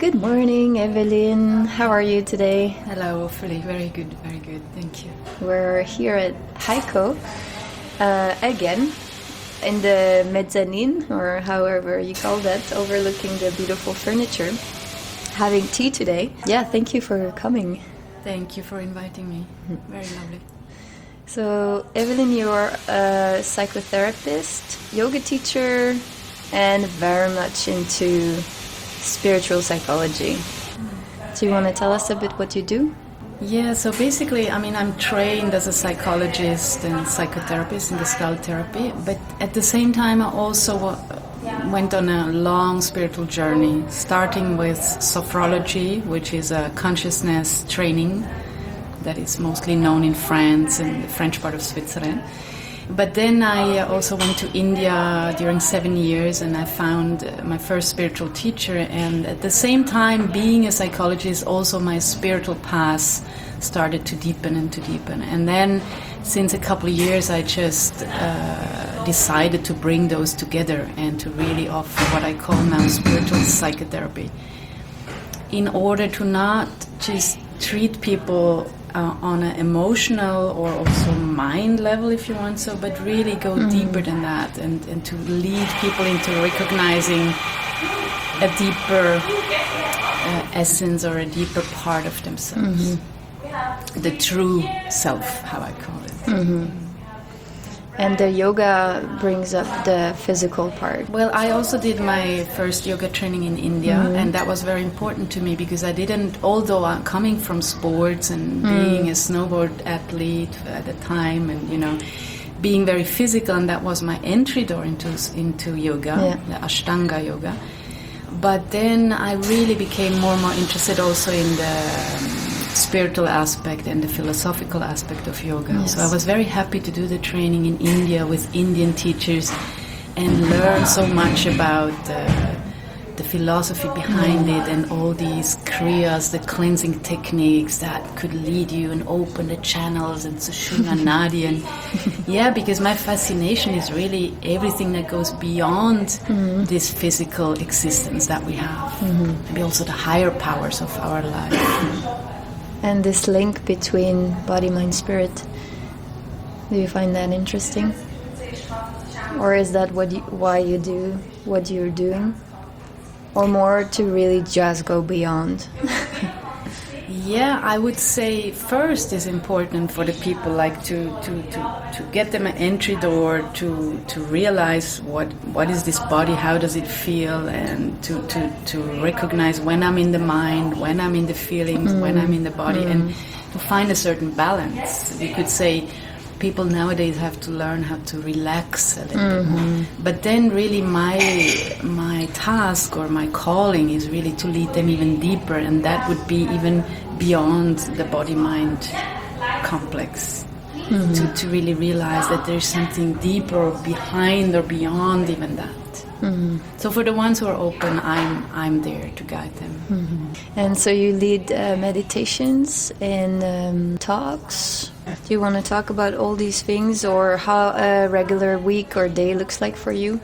Good morning, Evelyn. How are you today? Hello, Ophelie. Very good, thank you. We're here at Heiko again in the mezzanine, or however you call that, overlooking the beautiful furniture, having tea today. Yeah, thank you for coming. Thank you for inviting me. Very lovely. So, Evelyn, you're a psychotherapist, yoga teacher, and very much into spiritual psychology. Do you want to tell us a bit what you do? Yeah, so basically, I'm trained as a psychologist and psychotherapist in Gestalt therapy, but at the same time, I also went on a long spiritual journey, starting with sophrology, which is a consciousness training that is mostly known in France and the French part of Switzerland. But then I also went to India during 7 years, and I found my first spiritual teacher. And at the same time, being a psychologist, also my spiritual path started to deepen and to deepen. And then, since a couple of years, I just decided to bring those together and to really offer what I call now spiritual psychotherapy, in order to not just treat people on an emotional or also mind level, if you want so, but really go deeper than that, and to lead people into recognizing a deeper essence or a deeper part of themselves. The true self, how I call it. And the yoga brings up the physical part. Well, I also did my first yoga training in India, and that was very important to me because I didn't, although I'm coming from sports and being a snowboard athlete at the time, and being very physical, and that was my entry door into yoga, the Ashtanga yoga. But then I really became more and more interested also in the spiritual aspect and the philosophical aspect of yoga. Yes. So I was very happy to do the training in India with Indian teachers and learn so much about the philosophy behind it and all these kriyas, the cleansing techniques that could lead you and open the channels and Sushumna Nadi. And because my fascination is really everything that goes beyond this physical existence that we have. Maybe also the higher powers of our life. And this link between body, mind, spirit, do you find that interesting? Or is that why you do what you're doing? Or more to really just go beyond? Yeah, I would say first is important for the people, like to get them an entry door to realize what is this body, how does it feel, and to recognize when I'm in the mind, when I'm in the feelings, when I'm in the body, and to find a certain balance. You could say people nowadays have to learn how to relax a little bit more. But then really my task or my calling is really to lead them even deeper, and that would be even beyond the body-mind complex. To really realize that there's something deeper behind or beyond even that. So for the ones who are open, I'm there to guide them. And so you lead meditations and talks. Do you want to talk about all these things, or how a regular week or day looks like for you?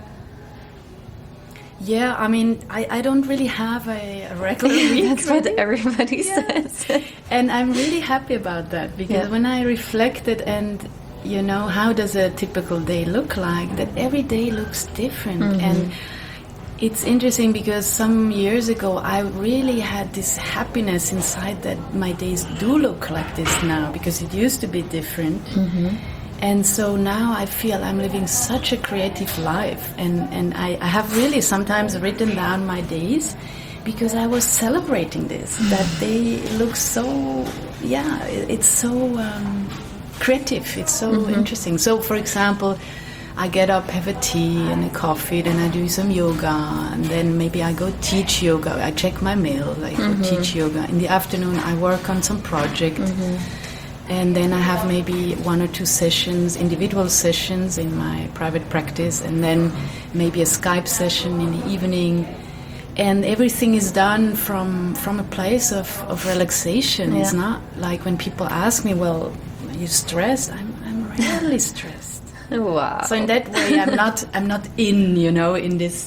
Yeah, I don't really have a regular week. That's what everybody says. And I'm really happy about that, because when I reflected and how does a typical day look like, that every day looks different. And it's interesting because some years ago I really had this happiness inside that my days do look like this now, because it used to be different. And so now I feel I'm living such a creative life, and I have really sometimes written down my days because I was celebrating this, that they look so, it's so creative, it's so interesting. So for example, I get up, have a tea and a coffee, then I do some yoga, and then maybe I go teach yoga. I check my mail, I go teach yoga. In the afternoon I work on some project. And then I have maybe 1 or 2 sessions, individual sessions in my private practice, and then maybe a Skype session in the evening. And everything is done from a place of relaxation. It's not like when people ask me, well, are you stressed? I'm rarely stressed. Wow. So in that way, I'm not in this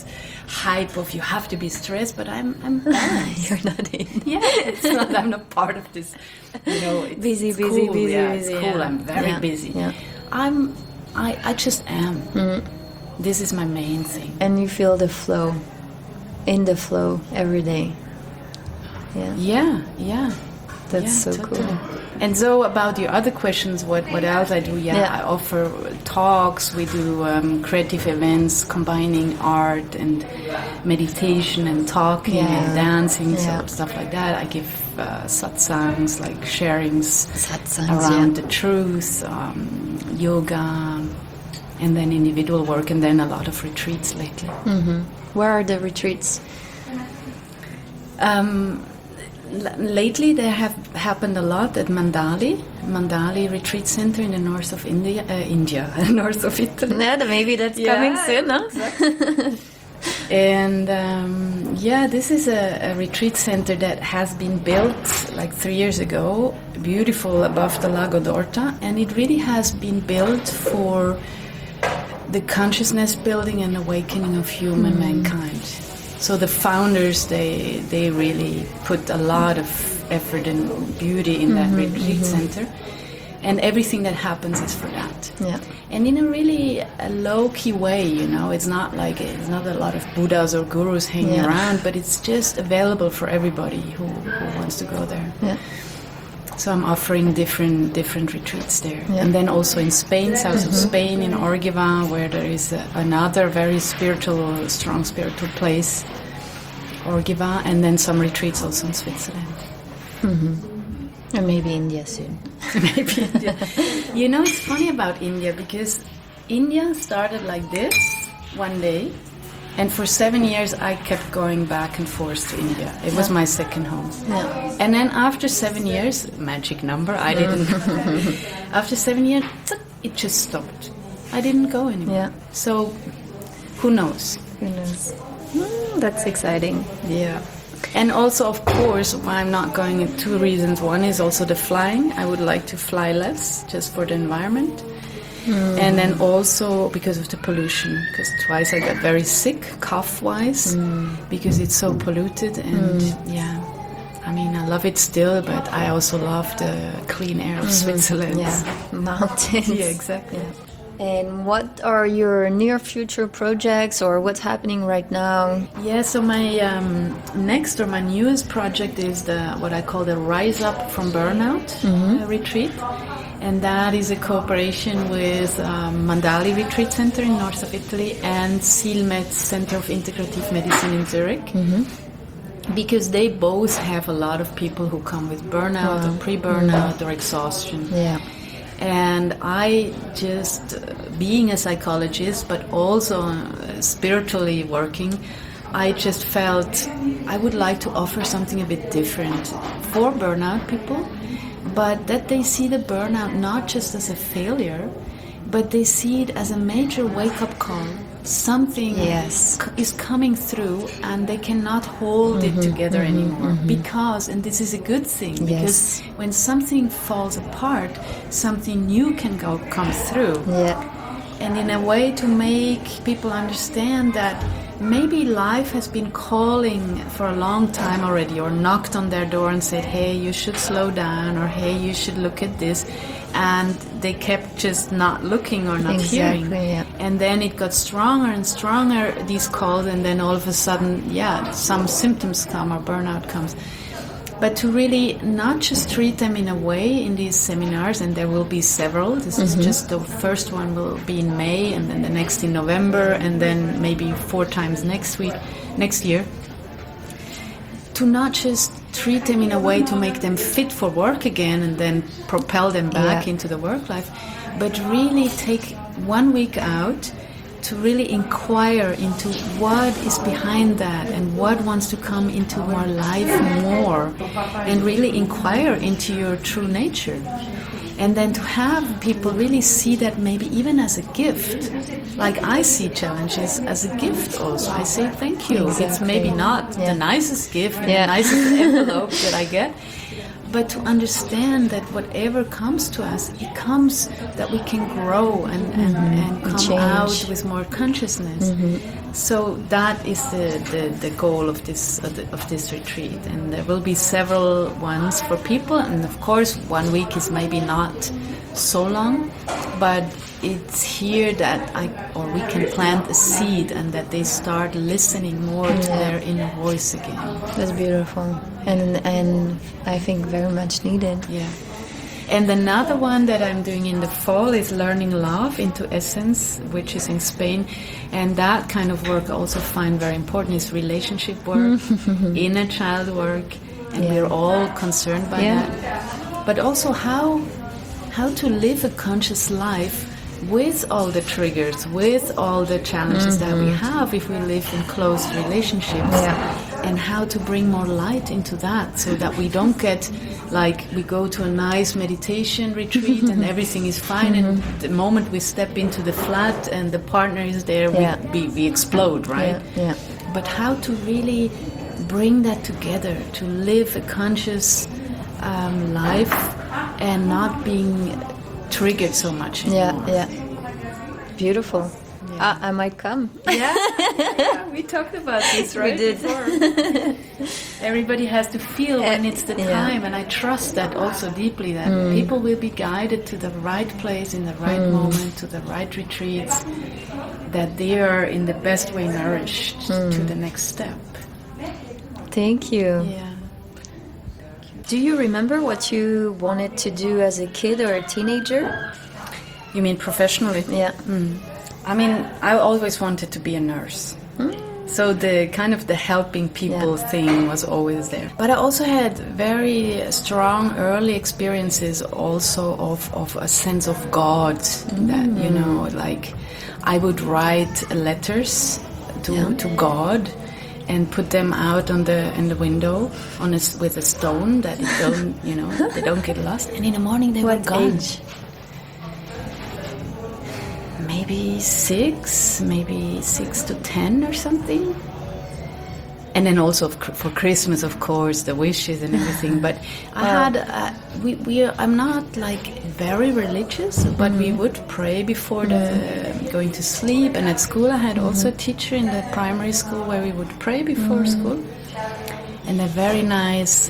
hype of you have to be stressed, but I'm balanced. You're not in. Yeah, it's not. I'm not part of this. You know, it's Busy, it's busy, cool. busy, Yeah, busy, it's cool. yeah. I'm very Yeah, busy. yeah. I just am. This is my main thing. And you feel the flow, in the flow every day. Yeah, Yeah. that's Yeah, so totally. cool. And so about your other questions, what else I do? Yeah, Yeah. I offer talks. We do creative events combining art and meditation and talking Yeah. and dancing, Yeah. so stuff like that. I give satsangs, like sharings Satsangs, around yeah. the truth, yoga, and then individual work, and then a lot of retreats lately. Where are the retreats? Lately, there have happened a lot at Mandali Retreat Center in the north of India, north of Italy. Yeah, maybe that's Yeah, coming soon, huh? And this is a retreat center that has been built like 3 years ago, beautiful above the Lago d'Orta, and it really has been built for the consciousness building and awakening of human mankind. So the founders, they really put a lot of effort and beauty in that retreat center, and everything that happens is for that. Yeah. And in a really low-key way, you know, it's not a lot of Buddhas or gurus hanging Yeah. around, but it's just available for everybody who wants to go there. Yeah. So I'm offering different retreats there. Yeah. And then also in Spain, south of Spain, in Orgiva, where there is another very strong spiritual place, Orgiva, and then some retreats also in Switzerland. And maybe India soon. Maybe India. You know, it's funny about India because India started like this one day, and for 7 years I kept going back and forth to India. It was my second home. Yeah. And then after 7 years, magic number, I didn't. After 7 years, it just stopped. I didn't go anymore. Yeah. So, who knows? Who knows? That's exciting. Yeah. And also, of course, why I'm not going in 2 reasons. One is also the flying. I would like to fly less, just for the environment. And then also because of the pollution, because twice I got very sick, cough-wise, because it's so polluted. And yeah, I mean, I love it still, but I also love the clean air of Switzerland. Yeah. Mountains. Yeah, exactly. And what are your near future projects, or what's happening right now? Yeah, so my next or my newest project is what I call the Rise Up from Burnout retreat. And that is a cooperation with Mandali Retreat Center in north of Italy and Silmed Center of Integrative Medicine in Zurich. Because they both have a lot of people who come with burnout or pre-burnout or exhaustion. Yeah. And I just, being a psychologist, but also spiritually working, I just felt I would like to offer something a bit different for burnout people, but that they see the burnout not just as a failure, but they see it as a major wake-up call. Something is coming through and they cannot hold it together anymore because, and this is a good thing, because when something falls apart, something new can come through. Yeah. And in a way to make people understand that maybe life has been calling for a long time already, or knocked on their door and said, hey, you should slow down, or hey, you should look at this. And they kept just not looking or not hearing. Yeah. And then it got stronger and stronger, these calls, and then all of a sudden, some symptoms come or burnout comes. But to really not just treat them in a way in these seminars, and there will be several. This is just the first one will be in May, and then the next in November, and then maybe 4 times next year. To not just treat them in a way to make them fit for work again and then propel them back into the work life, but really take 1 week out to really inquire into what is behind that and what wants to come into our life more, and really inquire into your true nature. And then to have people really see that maybe even as a gift. Like I see challenges as a gift also. I say thank you. Exactly. It's maybe not the nicest gift, the nicest envelope that I get, but to understand that whatever comes to us, it comes that we can grow and come Change. out with more consciousness. So that is the goal of this retreat, and there will be several ones for people, and of course 1 week is maybe not so long, but it's here that we can plant a seed, and that they start listening more to their inner voice again. That's beautiful, and I think very much needed. Yeah. And another one that I'm doing in the fall is Learning Love into Essence, which is in Spain. And that kind of work I also find very important is relationship work, inner child work, and we're all concerned by that. But also how to live a conscious life with all the triggers, with all the challenges that we have if we live in close relationships, and how to bring more light into that, so that we don't get like we go to a nice meditation retreat and everything is fine, and the moment we step into the flat and the partner is there, we explode, right? But how to really bring that together, to live a conscious life and not being triggered so much anymore. Beautiful. I might come. Yeah, we talked about this, right? We did. Before. Everybody has to feel when it's the time, and I trust that also deeply, that people will be guided to the right place in the right moment, to the right retreats, that they are in the best way nourished to the next step. Thank you. Yeah. Do you remember what you wanted to do as a kid or a teenager? You mean professionally? Yeah. I mean, I always wanted to be a nurse. So the kind of the helping people thing was always there. But I also had very strong early experiences also of a sense of God, that, you know, like I would write letters to God and put them out in the window with a stone that it don't, you know, they don't get lost. And in the morning they were gone. Age? Maybe 6 to 10 or something. And then also for Christmas, of course, the wishes and everything. But I had, I'm not like very religious, but we would pray before going to sleep. And at school, I had also a teacher in the primary school where we would pray before school. And a very nice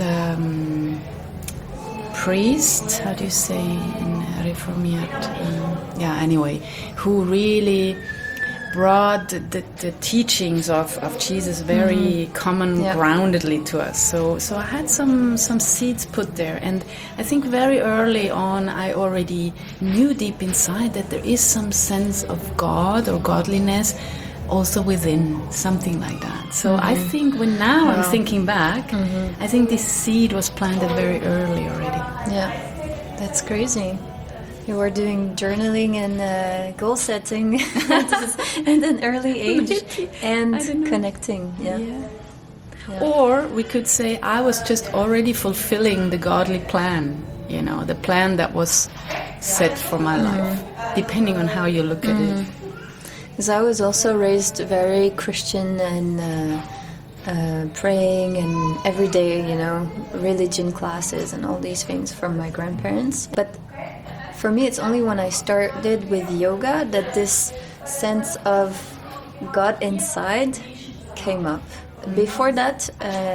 priest, how do you say in Reformiert? Anyway, who really brought the teachings of Jesus very common groundedly to us. So I had some seeds put there, and I think very early on I already knew deep inside that there is some sense of God or godliness also within, something like that. So I think when now I'm thinking back, I think this seed was planted very early already. Yeah, that's crazy. You were doing journaling and goal setting at an early age, and connecting. Yeah. Or we could say I was just already fulfilling the godly plan, you know, the plan that was set for my life, depending on how you look at it. Because I was also raised very Christian and praying and every day, you know, religion classes and all these things from my grandparents. But for me, it's only when I started with yoga that this sense of God inside came up. Before that,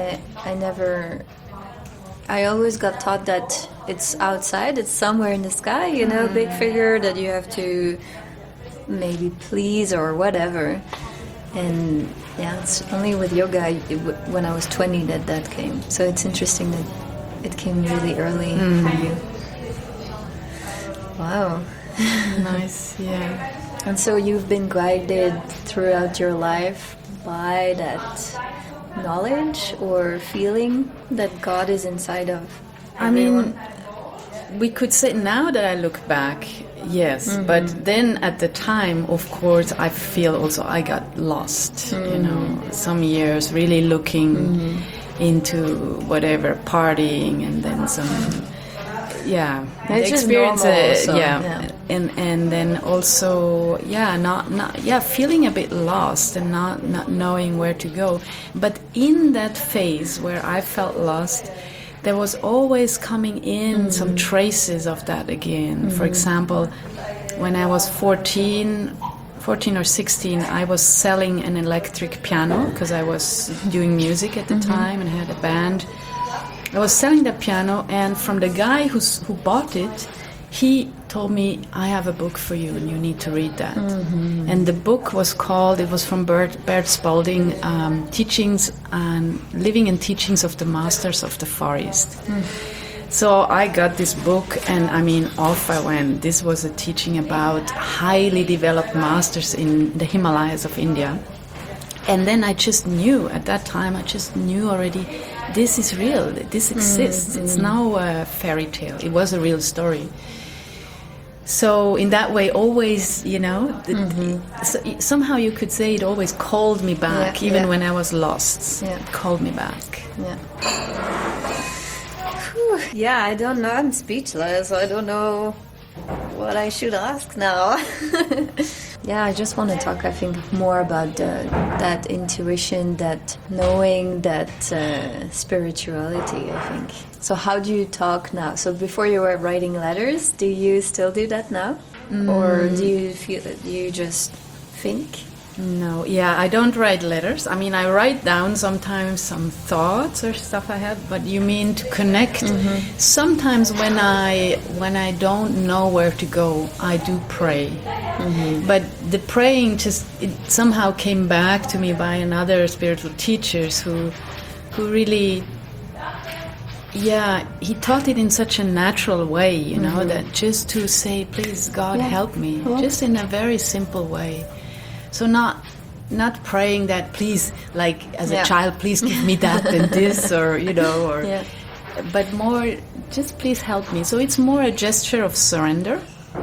I always got taught that it's outside, it's somewhere in the sky, you know, big figure that you have to maybe please or whatever. And it's only with yoga when I was 20 that came. So it's interesting that it came really early for you. Wow. Nice, yeah. And so you've been guided throughout your life by that knowledge or feeling that God is inside of everyone? I mean, we could say now that I look back, yes. But then at the time, of course, I feel also I got lost, you know, some years really looking into whatever, partying, and then some... Yeah, it's the experience, normal, and then also, not feeling a bit lost and not knowing where to go. But in that phase where I felt lost, there was always coming in some traces of that again. For example, when I was 14 or 16, I was selling an electric piano because I was doing music at the time and had a band. I was selling the piano, and from the guy who bought it, he told me, I have a book for you and you need to read that. And the book was called, it was from Bert Spalding, Teachings and Living and Teachings of the Masters of the Far East. So I got this book, and I mean, off I went. This was a teaching about highly developed masters in the Himalayas of India. And then I just knew, at that time, I just knew already, this is real, this exists. It's no fairy tale, it was a real story. So in that way, always, you know, somehow you could say it always called me back, even when I was lost. It called me back. Yeah, I don't know. I'm speechless. I don't know what I should ask now. Yeah, I just want to talk, I think, more about that intuition, that knowing, that spirituality, I think. So how do you talk now? So before you were writing letters, do you still do that now? Or do you feel that you just think? No, I don't write letters. I mean, I write down sometimes some thoughts or stuff I have, but you mean to connect. Sometimes when I don't know where to go, I do pray. But the praying it somehow came back to me by another spiritual teachers who really, he taught it in such a natural way, you know, that just to say, please God help me, just in a very simple way. So not praying that, please, like as a child, please give me that and this, or you know, but more just please help me. So it's more a gesture of surrender.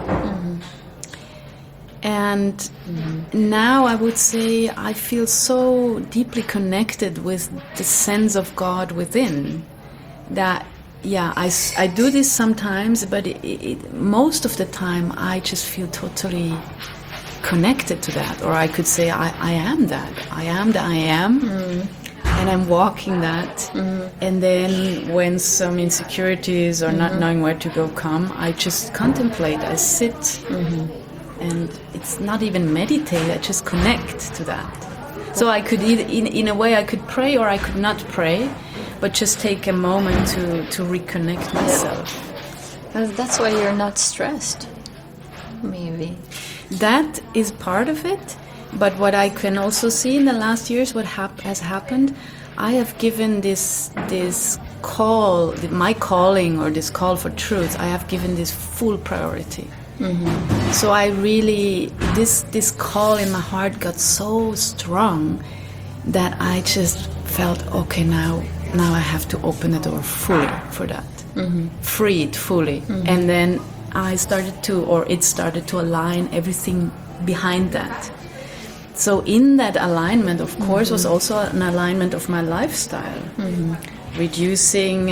And now I would say I feel so deeply connected with the sense of God within that. I do this sometimes, but most of the time I just feel totally connected to that, or I could say I am that. I am the I am, and I'm walking that. And then when some insecurities or not knowing where to go come, I just contemplate, I sit, and it's not even meditate, I just connect to that. So I could either, in a way I could pray or I could not pray, but just take a moment to reconnect myself. That's why you're not stressed, maybe. That is part of it, but what I can also see in the last years, what has happened, I have given this call, my calling, or this call for truth, I have given this full priority. So I really, this call in my heart got so strong that I just felt, okay, now I have to open the door fully for that, free it fully, and then it started to align everything behind that. So in that alignment, of course, was also an alignment of my lifestyle, reducing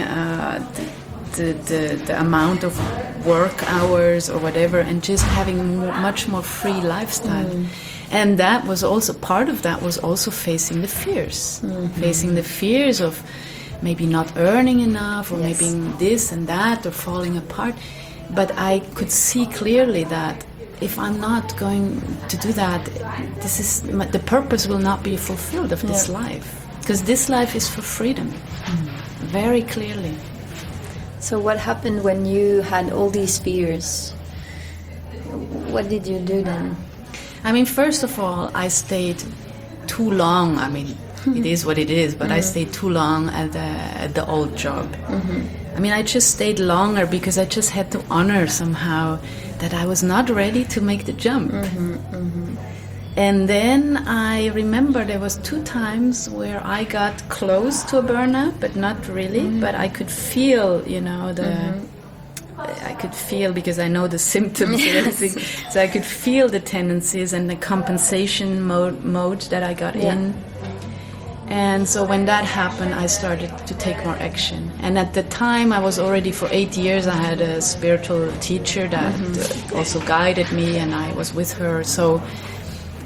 the amount of work hours or whatever, and just having much more free lifestyle. And that was also, part of that was also facing the fears, facing the fears of maybe not earning enough, or maybe this and that, or falling apart. But I could see clearly that if I'm not going to do that, the purpose will not be fulfilled of this life, because this life is for freedom, very clearly. So what happened when you had all these fears? What did you do then? I mean, first of all, I stayed too long. I mean, it is what it is, but I stayed too long at the old job. I mean, I just stayed longer because I just had to honor somehow that I was not ready to make the jump. And then I remember there was 2 times where I got close to a burnout, but not really. But I could feel, you know, I could feel, because I know the symptoms and everything. So I could feel the tendencies and the compensation mode that I got in. And so when that happened, I started to take more action. And at the time, I was already, for 8 years, I had a spiritual teacher that also guided me, and I was with her. So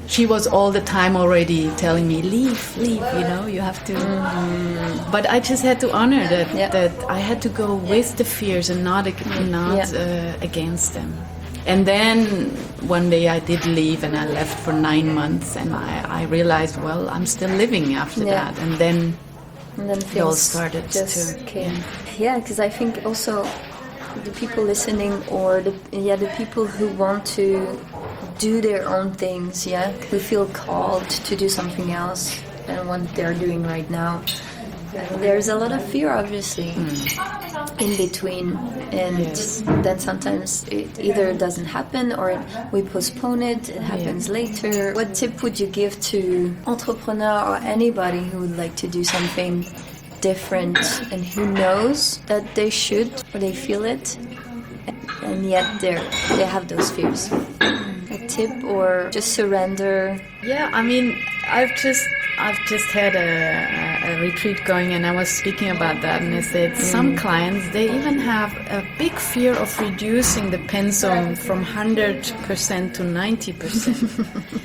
she was all the time already telling me, leave, you know, you have to. But I just had to honor that I had to go with the fears and not against them. And then one day I did leave, and I left for 9 months, and I realized, well, I'm still living after that. And then it all started to came. Yeah, because I think also the people listening, or the people who want to do their own things, who feel called to do something else than what they're doing right now. There's a lot of fear, obviously, in between, and then sometimes it either doesn't happen or we postpone it. It happens later. What tip would you give to entrepreneur or anybody who would like to do something different and who knows that they should, or they feel it, and yet they have those fears? A tip, or just surrender? Yeah, I mean, I've just had a retreat going, and I was speaking about that, and I said some clients, they even have a big fear of reducing the pensum from 100% to 90%.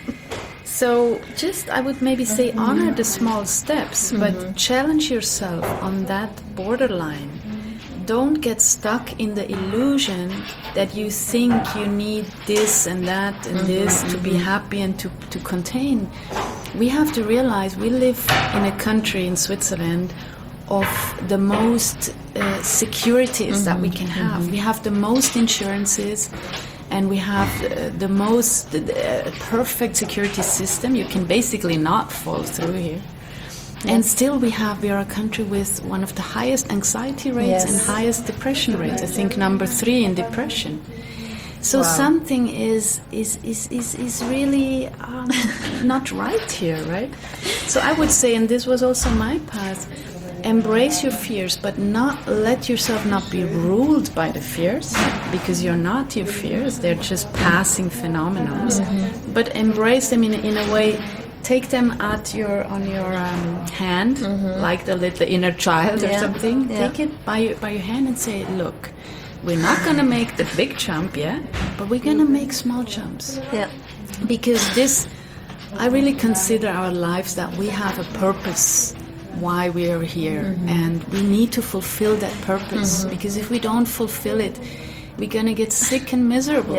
So just, I would maybe say, honor the small steps, but challenge yourself on that borderline. Don't get stuck in the illusion that you think you need this and that and this to be happy and to contain. We have to realize we live in a country, in Switzerland, of the most securities that we can have. We have the most insurances, and we have the most perfect security system. You can basically not fall through here. And still we are a country with one of the highest anxiety rates and highest depression rates. I think number 3 in depression. So something is really not right here, right? So I would say, and this was also my path, embrace your fears, but not let yourself not be ruled by the fears, because you're not your fears. They're just passing phenomena. But embrace them in a way. Take them on your hand, like the inner child or something. Take it by your hand and say, look, we're not going to make the big jump, but we're going to make small jumps. Yeah. Because I really consider our lives that we have a purpose why we are here, and we need to fulfill that purpose, because if we don't fulfill it, we're going to get sick and miserable.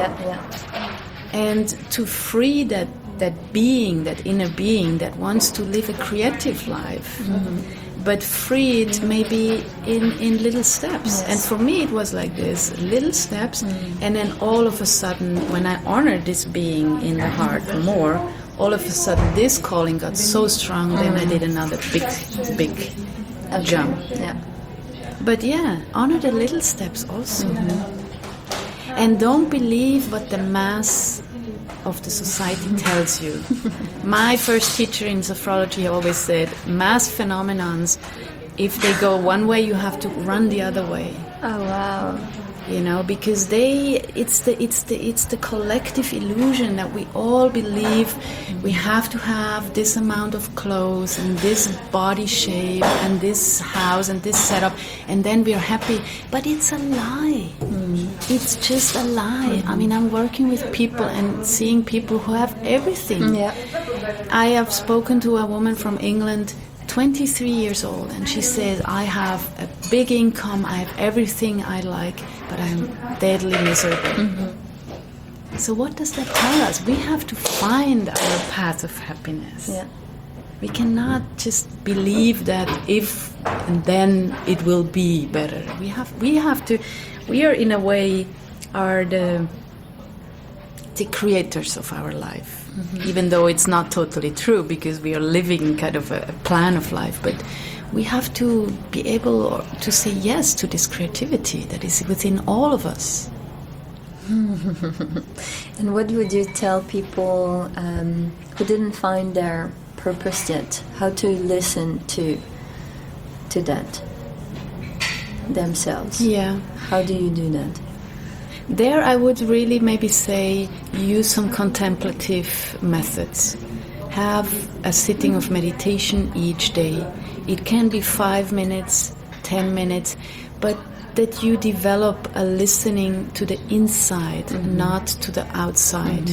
And to free that being, that inner being that wants to live a creative life, but free it maybe in little steps. And for me it was like this, little steps, and then all of a sudden, when I honored this being in the heart more, all of a sudden this calling got so strong, then I did another big jump. But honor the little steps also. And don't believe what the mass of the society tells you. My first teacher in sophrology always said, mass phenomenons, if they go one way, you have to run the other way. Oh wow. You know, because it's the collective illusion that we all believe we have to have this amount of clothes and this body shape and this house and this setup, and then we are happy. But it's a lie. It's just a lie. I mean, I'm working with people and seeing people who have everything. I have spoken to a woman from England, 23 years old, and she says, I have a big income, I have everything I like, but I'm deadly miserable. So what does that tell us? We have to find our path of happiness. We cannot just believe that if and then it will be better. We are in a way the creators of our life. Even though it's not totally true, because we are living kind of a plan of life, but we have to be able to say yes to this creativity that is within all of us. And what would you tell people who didn't find their purpose yet? How to listen to that themselves? How do you do that? There I would really maybe say use some contemplative methods. Have a sitting of meditation each day. It can be 5 minutes, 10 minutes, but that you develop a listening to the inside, not to the outside.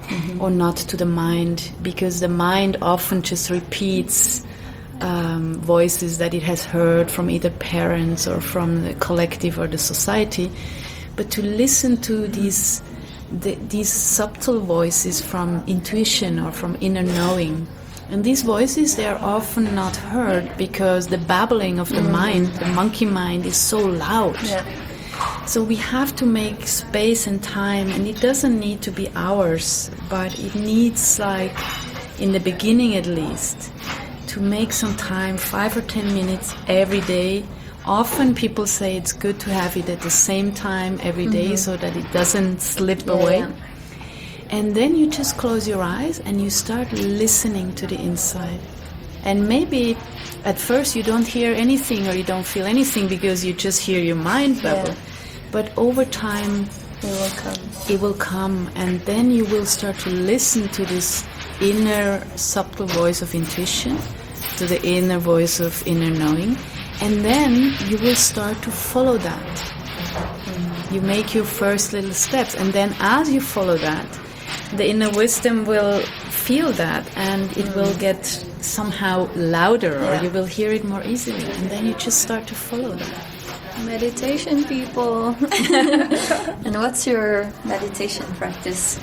or not to the mind, because the mind often just repeats voices that it has heard from either parents or from the collective or the society. But to listen to these subtle voices from intuition or from inner knowing. And these voices, they are often not heard because the babbling of the mind, the monkey mind, is so loud. Yeah. So we have to make space and time, and it doesn't need to be hours, but it needs, like, in the beginning at least, to make some time, 5 or 10 minutes every day. Often people say it's good to have it at the same time every day so that it doesn't slip away. Yeah. And then you just close your eyes and you start listening to the inside. And maybe at first you don't hear anything or you don't feel anything because you just hear your mind babble. Yeah. But over time it will come, and then you will start to listen to this inner subtle voice of intuition, to the inner voice of inner knowing, and then you will start to follow that. You make your first little steps, and then as you follow that, the inner wisdom will feel that, and it will get somehow louder, or you will hear it more easily, and then you just start to follow that. Meditation, people. And what's your meditation practice?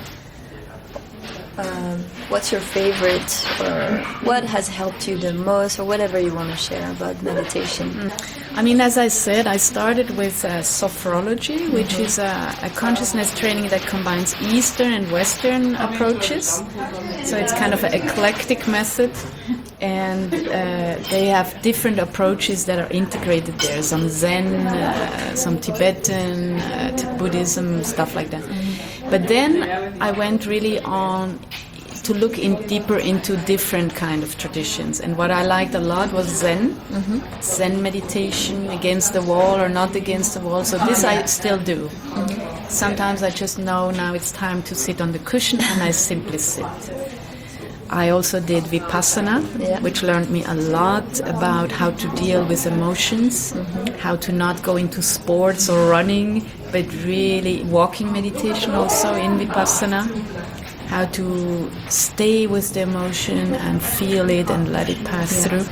What's your favorite, or what has helped you the most, or whatever you want to share about meditation? I mean, as I said, I started with sophrology, which is a consciousness training that combines Eastern and Western approaches. So it's kind of an eclectic method, and they have different approaches that are integrated there. Some Zen, some Tibetan, Buddhism, stuff like that. But then I went really on to look deeper into different kind of traditions. And what I liked a lot was Zen, Zen meditation, against the wall or not against the wall. So this I still do. Sometimes I just know now it's time to sit on the cushion, and I simply sit. I also did Vipassana, which learned me a lot about how to deal with emotions, how to not go into sports or running, but really walking meditation also in Vipassana, how to stay with the emotion and feel it and let it pass through.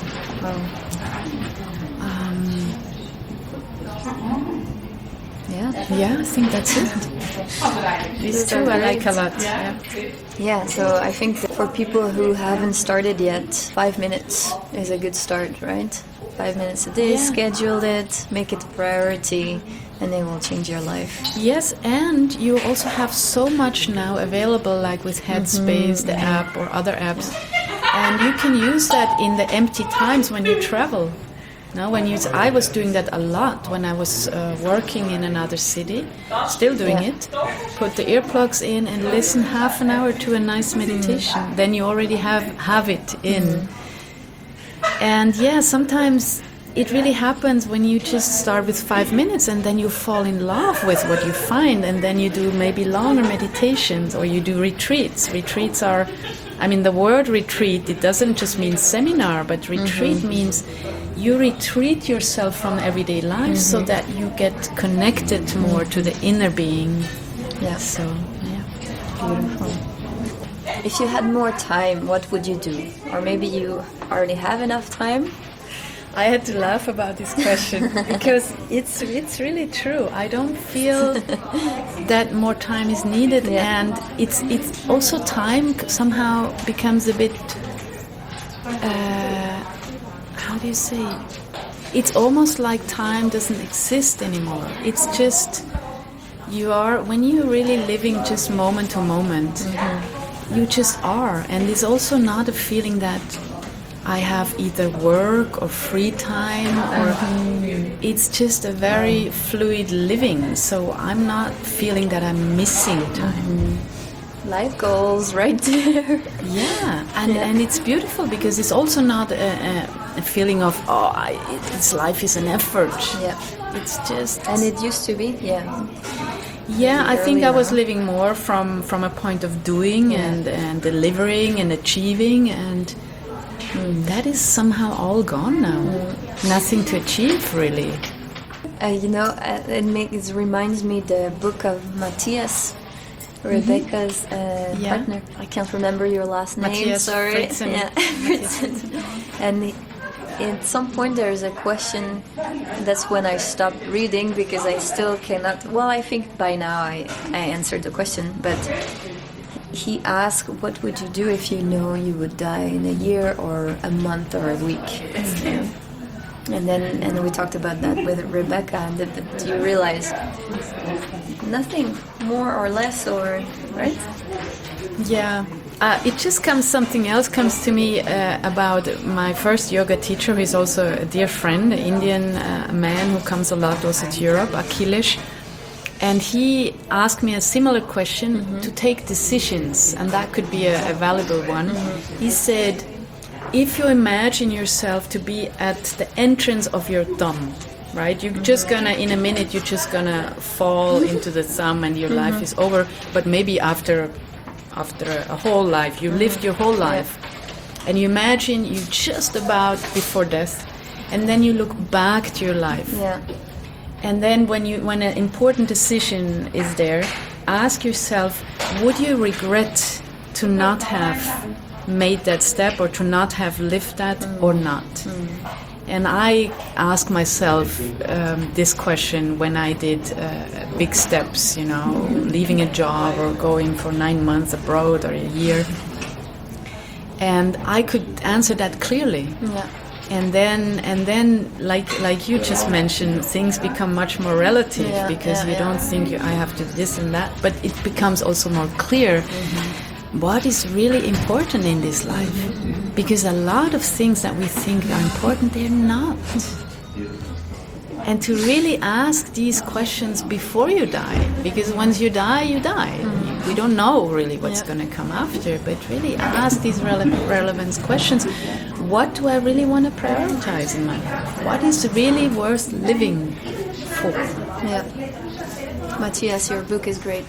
Yeah, I think that's it. These two I like a lot. Yeah, so I think that for people who haven't started yet, 5 minutes is a good start, right? 5 minutes a day, schedule it, make it a priority, and it will change your life. Yes, and you also have so much now available, like with Headspace, the app, or other apps, and you can use that in the empty times when you travel. Now, I was doing that a lot when I was working in another city, still doing it. Put the earplugs in and listen half an hour to a nice meditation. Then you already have it in. And sometimes it really happens when you just start with 5 minutes and then you fall in love with what you find, and then you do maybe longer meditations, or you do retreats. Retreats are, I mean, the word retreat, it doesn't just mean seminar, but retreat means you retreat yourself from everyday life so that you get connected more to the inner being. Yeah. So, Beautiful. If you had more time, what would you do? Or maybe you already have enough time? I had to laugh about this question because it's really true. I don't feel that more time is needed, and it's also time somehow becomes a bit. How do you say? It's almost like time doesn't exist anymore. It's just when you're really living just moment to moment. You just are, and it's also not a feeling that I have either work or free time, or it's just a very fluid living. So I'm not feeling that I'm missing time. Life goals right there. Yeah, and it's beautiful because it's also not a feeling of this life is an effort. Yeah, it's just, and it used to be. Yeah, I think I was living more from a point of doing and delivering and achieving, and that is somehow all gone now. Nothing to achieve, really. It reminds me the book of Matthias, Rebecca's partner. I can't remember your last name. Matthias Sorry. Fritzen. Yeah. And at some point there's a question. That's when I stopped reading because I still cannot. Well, I think by now I answered the question, but he asked, "What would you do if you know you would die in a year or a month or a week?" And we talked about that with Rebecca, and that you realize nothing more or less, or right? Yeah. It just something else comes to me about my first yoga teacher, who is also a dear friend, an Indian man who comes a lot also to Europe, Akhilesh. And he asked me a similar question to take decisions, and that could be a valuable one. He said, if you imagine yourself to be at the entrance of your thumb, right? You're just gonna, in a minute, you're just gonna fall into the thumb and your life is over. But maybe after a whole life, you lived your whole life, and you imagine you just about before death, and then you look back to your life. Yeah. And then when an important decision is there, ask yourself, would you regret to not have made that step or to not have lived that or not? And I ask myself this question when I did big steps, leaving a job or going for 9 months abroad or a year. And I could answer that clearly. Yeah. And then, like you just mentioned, things become much more relative because you don't think I have to this and that, but it becomes also more clear what is really important in this life. Because a lot of things that we think are important, they're not. And to really ask these questions before you die, because once you die, you die. We don't know really what's going to come after, but really ask these relevant questions. What do I really want to prioritize in my life? What is really worth living for? Yeah. Matthias, your book is great.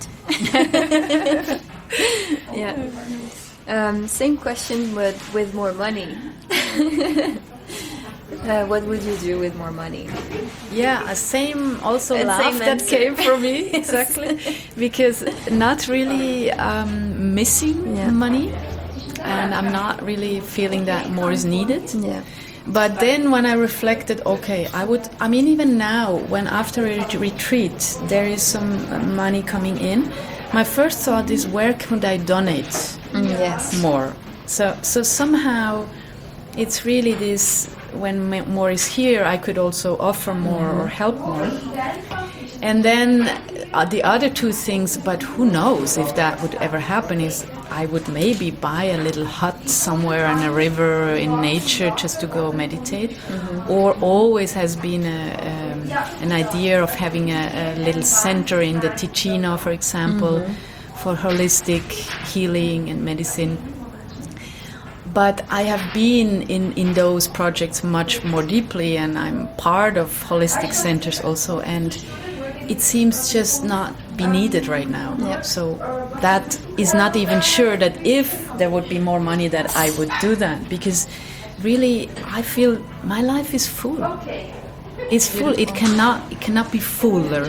Yeah. Same question, but with more money. What would you do with more money? Yeah, same also And laugh same that answer. came from me. Exactly. Because not really missing money, and I'm not really feeling that more is needed. Yeah. But then when I reflected, okay, even now, when after a retreat, there is some money coming in, my first thought is, where could I donate Yes. more? So somehow it's really this, when more is here, I could also offer more or help more. And then the other two things, but who knows if that would ever happen, is I would maybe buy a little hut somewhere on a river in nature just to go meditate. Or always has been an idea of having a little center in the Ticino, for example, for holistic healing and medicine. But I have been in those projects much more deeply, and I'm part of holistic centers also, and it seems just not be needed right now. Yeah. So that is not even sure that if there would be more money that I would do that, because really I feel my life is full. It's full. It cannot be fuller.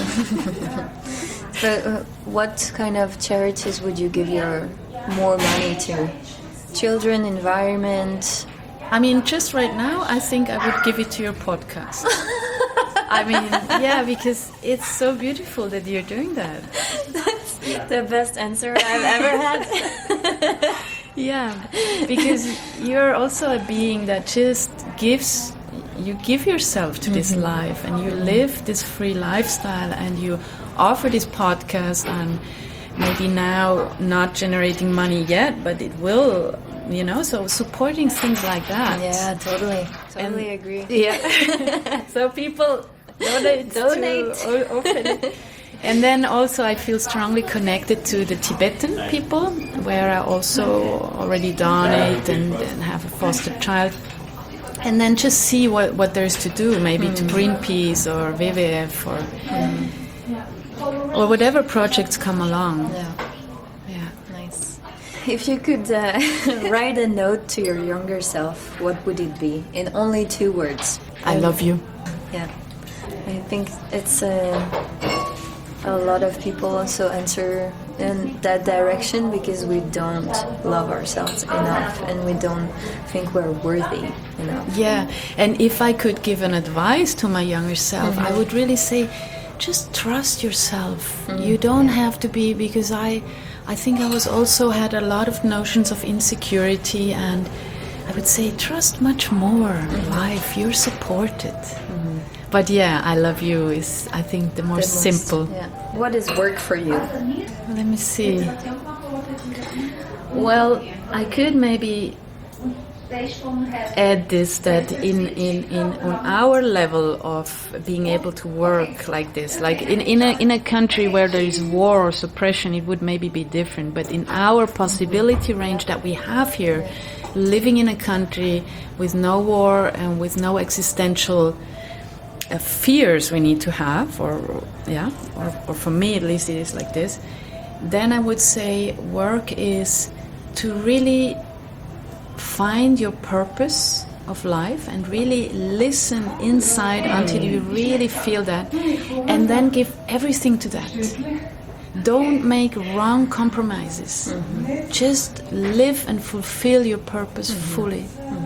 But what kind of charities would you give your more money to? Children, environment? I mean, just right now, I think I would give it to your podcast. I mean, yeah, because it's so beautiful that you're doing that. That's the best answer I've ever had. Yeah, because you're also a being that just you give yourself to this life, and you live this free lifestyle, and you offer this podcast, and maybe now not generating money yet, but it will, so supporting things like that. Yeah, totally agree. Yeah. So people donate. To open it. And then also I feel strongly connected to the Tibetan people, where I also already donate and have a foster child. And then just see what there's to do, maybe to Greenpeace or WWF or whatever projects come along. Yeah, nice. If you could write a note to your younger self, what would it be? In only 2 words. I love you. Yeah, I think it's a lot of people also answer in that direction because we don't love ourselves enough and we don't think we're worthy enough. Yeah, and if I could give an advice to my younger self, I would really say, just trust yourself. You don't have to be, because I think I was also had a lot of notions of insecurity, and I would say trust much more life. You're supported. But yeah, I love you is, I think, the more simple. Yeah. What is work for you? Let me see. Well, I could maybe add this, that in on our level of being able to work like this, like in a country where there is war or suppression, it would maybe be different. But in our possibility range that we have here, living in a country with no war and with no existential fears we need to have, or for me at least it is like this, then I would say work is to really find your purpose of life and really listen inside until you really feel that, and then give everything to that. Don't make wrong compromises. Just live and fulfill your purpose fully.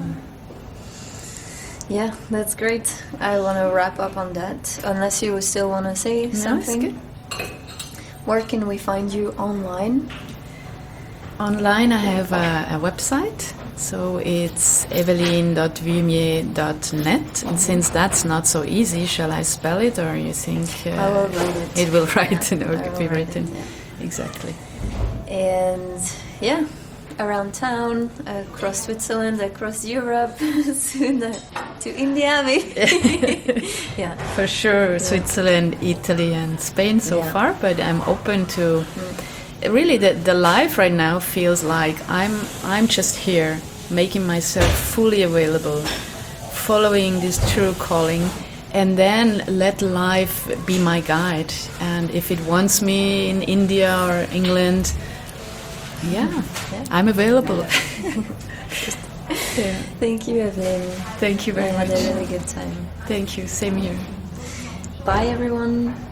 Yeah, that's great. I want to wrap up on that, unless you still want to say something. Good. Where can we find you online? Online I have a website, so it's eveline.vumier.net, and since that's not so easy, shall I spell it, or you think I will write it. it will write Yeah, or I will be write written? it, yeah. Exactly. And yeah, around town, across Switzerland, across Europe, soon to India maybe. Yeah. For sure, Switzerland, Italy, and Spain so far. But I'm open to. Really, the life right now feels like I'm just here, making myself fully available, following this true calling, and then let life be my guide. And if it wants me in India or England, I'm available. Thank you, Evelyn. Thank you very I much. had a really good time. Thank you. Same here. Bye, everyone.